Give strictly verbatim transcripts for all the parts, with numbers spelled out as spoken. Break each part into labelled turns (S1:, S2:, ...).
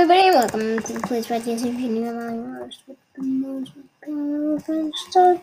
S1: everybody, and welcome to the Place Podcast. If you knew about yours with the most powerful stuff.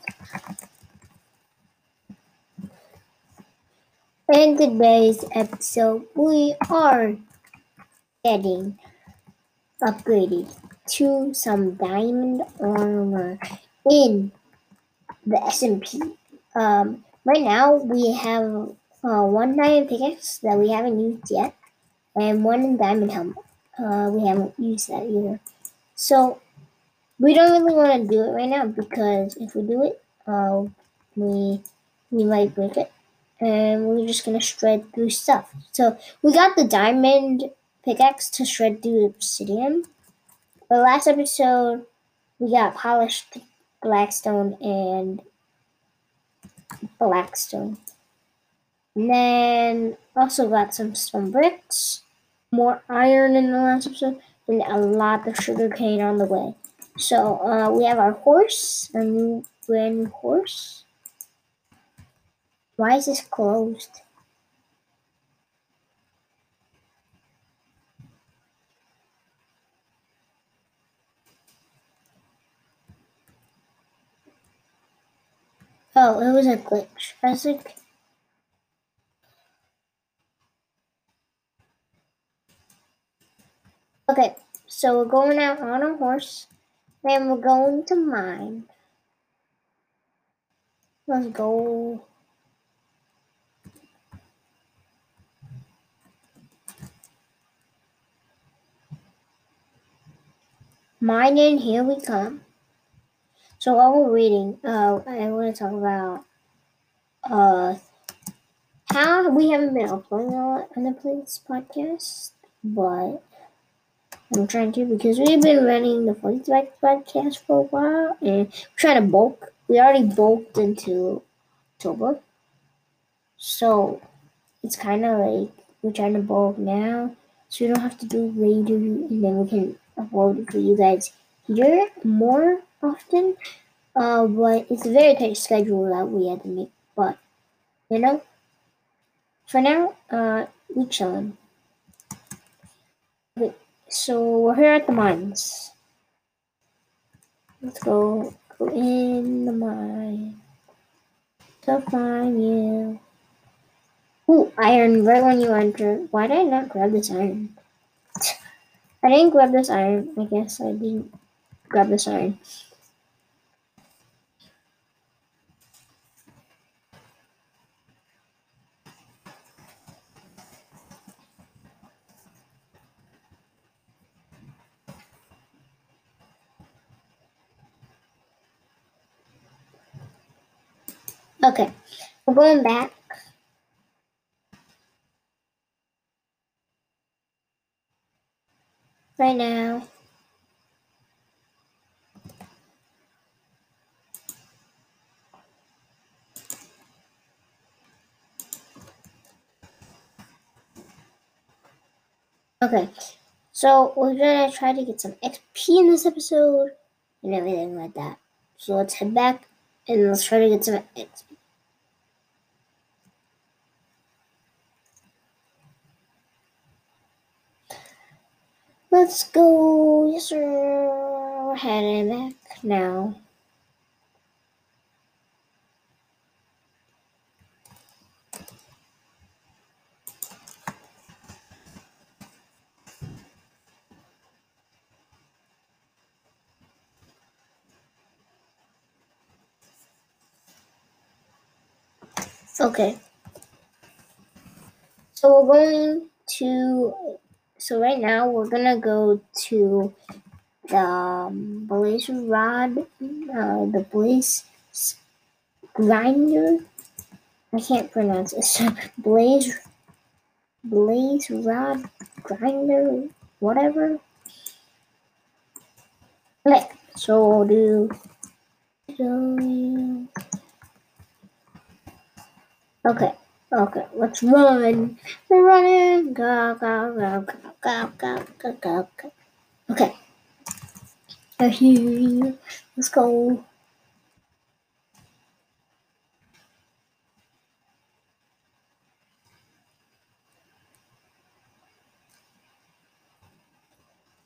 S1: In today's episode, we are getting upgraded to some diamond armor in the S M P. Um, right now, we have uh, one diamond pickaxe that we haven't used yet, and one diamond helmet. Uh, we haven't used that either. So, we don't really want to do it right now because if we do it, uh, we we might break it, and we're just gonna shred through stuff. So we got the diamond pickaxe to shred through obsidian. The last episode, we got polished blackstone and blackstone, and then also got some stone bricks, more iron in the last episode, and a lot of sugar cane on the way. So uh, we have our horse, our new brand new horse. Why is this closed? Oh, it was a glitch. I was like, okay, so we're going out on a horse, and we're going to mine. Let's go. Mining, here we come. So while we're reading, uh, I want to talk about uh how we haven't been uploading a lot on the Place podcast, but I'm trying to because we've been running the Place podcast for a while, and we're trying to bulk. We already bulked into October, so it's kind of like we're trying to bulk now, so we don't have to do later, and then we can upload it for you guys here more often. Uh, but it's a very tight schedule that we had to make. But you know, for now, uh, we chilling. Okay, so we're here at the mines. Let's go go in the mine to find you. Ooh, iron right when you enter. Why did I not grab this iron? I didn't grab this iron. I guess I didn't grab this iron. Okay, we're going back. Right now. Okay, so we're gonna try to get some X P in this episode and everything like that. So let's head back and let's try to get some X P. Let's go. Yes, sir. We're heading back now. Okay. So we're going to. So right now we're gonna go to the um, blaze rod, uh, the blaze grinder. I can't pronounce it. blaze, blaze rod grinder, whatever. Okay. So we'll do. Okay. Okay, let's run. We're running. Go, go, go, go, go, go, go, go, go. Okay. I hear you. Let's go.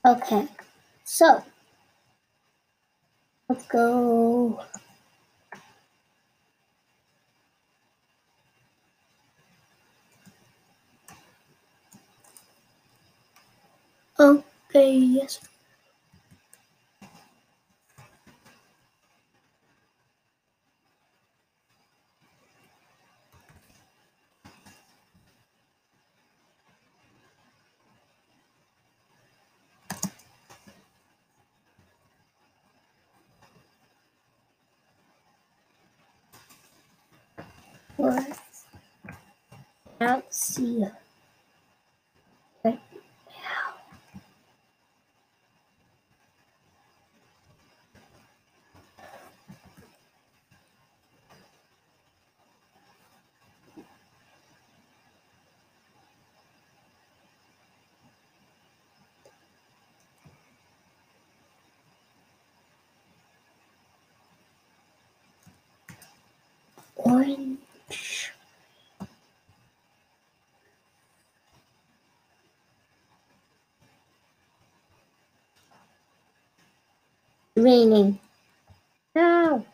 S1: Okay, so let's go. Okay, yes. What? Out see. Okay. Orange. Raining. No.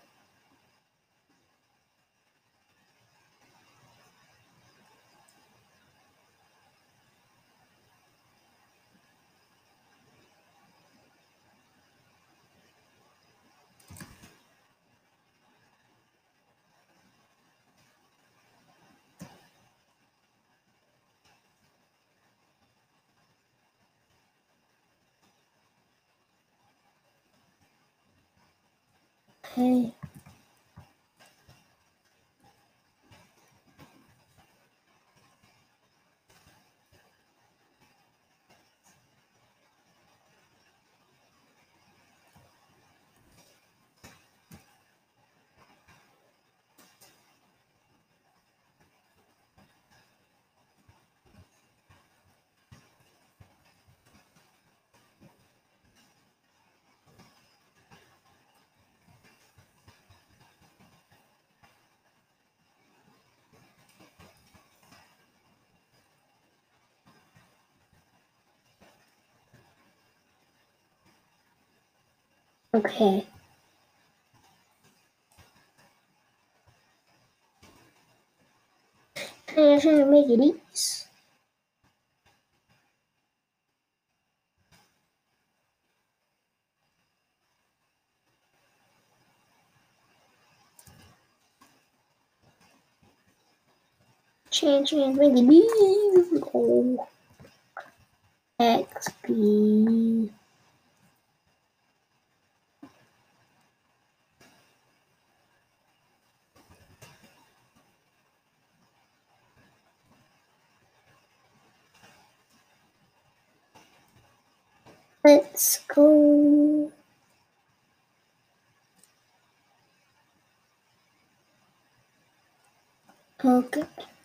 S1: Okay. Okay. I'm just gonna make it easy. Change, change, make it easy. Oh. X P. Let's go. Okay.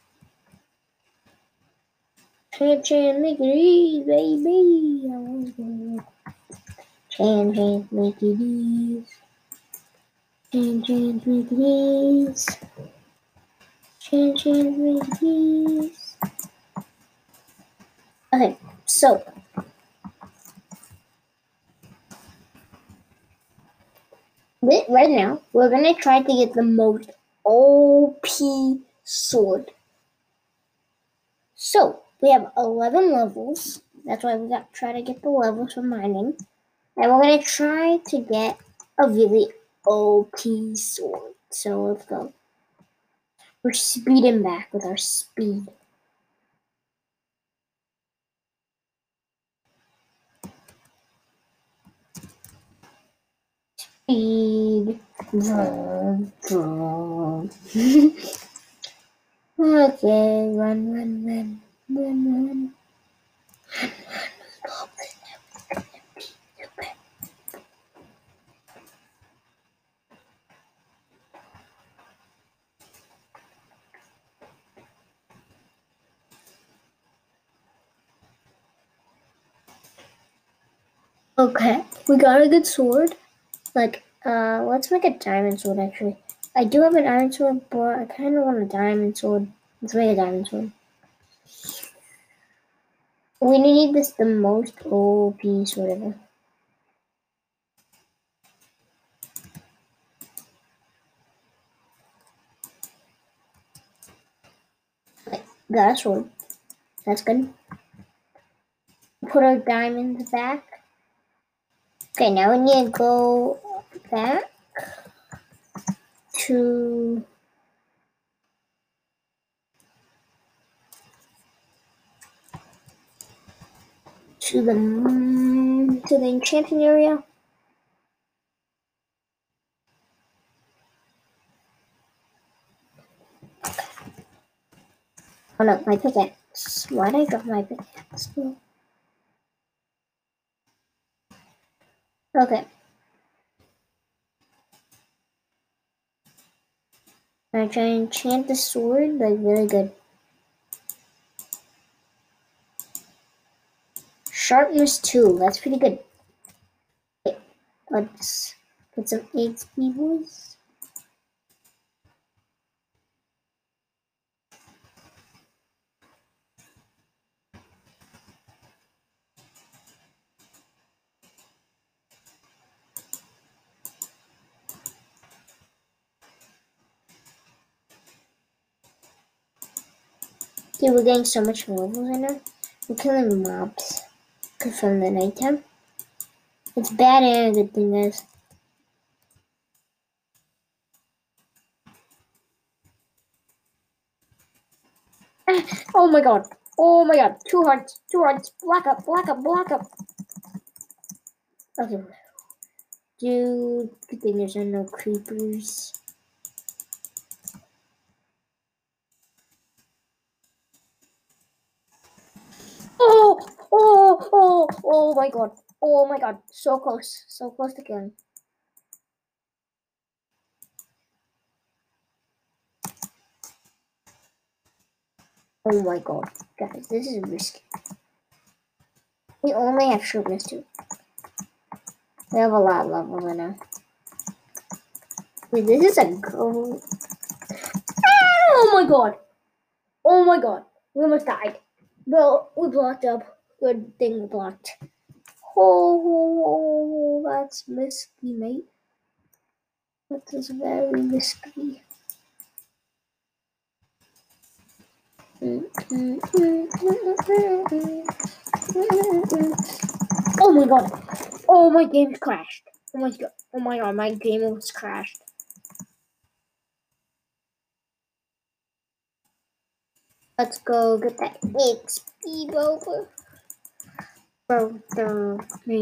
S1: Chan Chan make it easy, baby. I wanna go. Chan Chan make it easy. Chan Chan make it easy. Chan Chan make it easy. Okay, so right now we're gonna try to get the most O P sword. So we have eleven levels. That's why we got to try to get the levels for mining. And we're gonna try to get a really O P sword. So let's go. We're speeding back with our speed. Speed. Vroom, vroom. Okay, run, run, run, run, run. Okay, we got a good sword. Like, uh, let's make a diamond sword, actually. I do have an iron sword, but I kind of want a diamond sword. Let's make a diamond sword. We need this the most O P sort of. Okay, got a sword. That's good. Put our diamonds back. Okay, now we need to go back to to the to the enchanting area. Oh no, my pickaxe. Why'd I drop my pickaxe? Okay. I'm trying to enchant the sword, like really good. Sharpness two, that's pretty good. Okay, let's get some X P, boys. Okay, we're getting so much levels in there. We're killing mobs from the nighttime. It's bad and a good thing, guys. Oh my god. Oh my god. Two hearts. Two hearts. Block up. Block up. Block up. Okay. Dude, good thing there's no creepers. Oh, oh, oh, oh my god. Oh my god. So close. So close to killing. Oh my god. Guys, this is risky. We only have sharpness two. We have a lot of levels in now. Wait, this is a gold. Oh my god. Oh my god. We almost died. Well, we blocked up. Good thing we blocked. Oh, that's risky, mate. That is very risky. Oh my god. Oh, my game crashed. Oh my god. Oh my god, my game almost crashed. Let's go get that X P, bro. Bro, bro,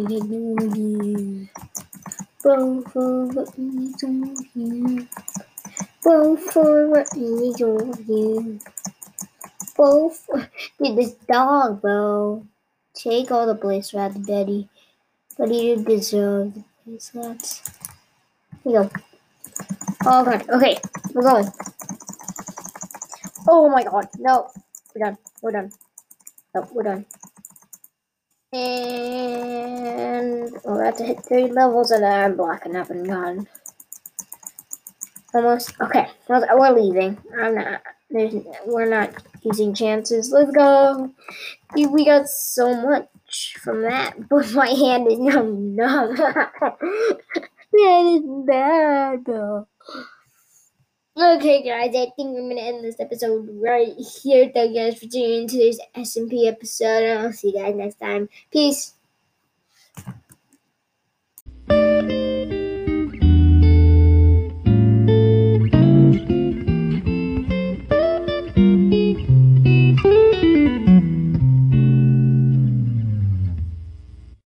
S1: bro, for what we do here. Bro, for what we do here. Bro, for... Dude, this dog, bro. Take all the place rat, Betty. But you deserve the place rats. Here you go. Oh god, okay, we're going. Oh my god, no. We're done, we're done. No, we're done. And we're about to hit three levels and then I'm blocking up and gone. Almost. Okay, we're leaving. I'm not. There's. We're not using chances. Let's go. We got so much from that, but my hand is numb. numb. That is bad, bro. Okay, guys, I think I'm gonna end this episode right here. Thank you guys for tuning in to this S M P episode, and I'll see you guys next time. Peace.